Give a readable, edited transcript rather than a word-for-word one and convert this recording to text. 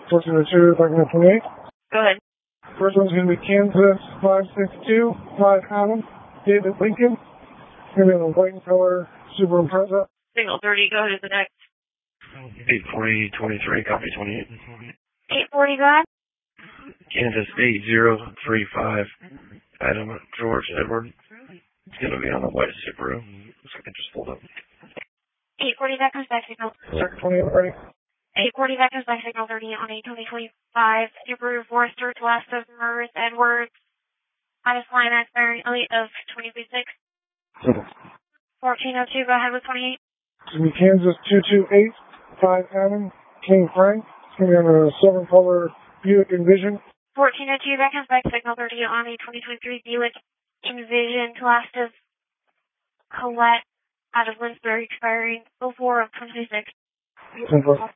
1402, Buckingham 28. Go ahead. First one's going to be Kansas 562, 5 Adam, David Lincoln. It's going to be on the white and color Subaru Impreza. Signal 30, go ahead to the next. 840-23, copy 28. 840, go ahead. Kansas 8035, Adam George Edward. It's going to be on the white Subaru. Looks like it just pulled up. 840, that comes back signal. Second 28 ready. 840, that comes back signal 30 on 82025. Subaru Forester to west of Morris Edwards. Minus line X bearing elite of 236. 1402, go ahead with 28. It's going to be Kansas 228, 5 Adam, King Frank. It's going to be on a silver color Buick Envision. 1402, that comes back signal 30 on a 2023 Buick Envision to last of Colette out of Lindsbury expiring 04 of 26. 10-4.